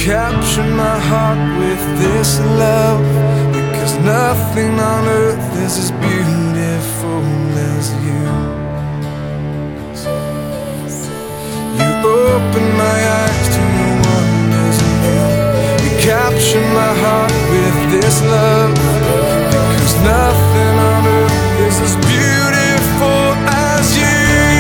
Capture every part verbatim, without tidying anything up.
capture my heart with this love, because nothing on earth is as beautiful as you. You open my eyes to new wonders anew. You capture my heart with this love, because nothing on earth is as beautiful as you.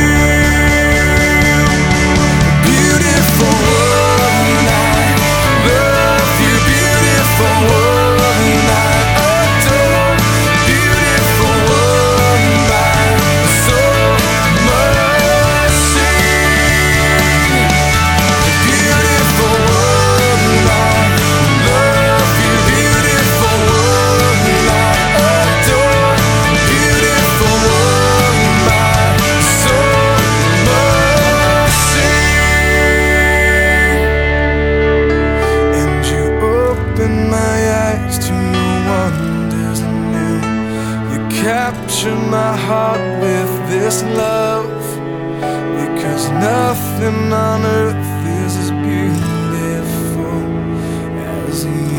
Beautiful world, I love you. Beautiful world, I adore. Beautiful world, I so much see. Beautiful world, I love you. Beautiful world, I adore. Beautiful world, I so much see. And you open my eyes to new wonders anew. You capture my heart with this love, because nothing on earth is as beautiful as you.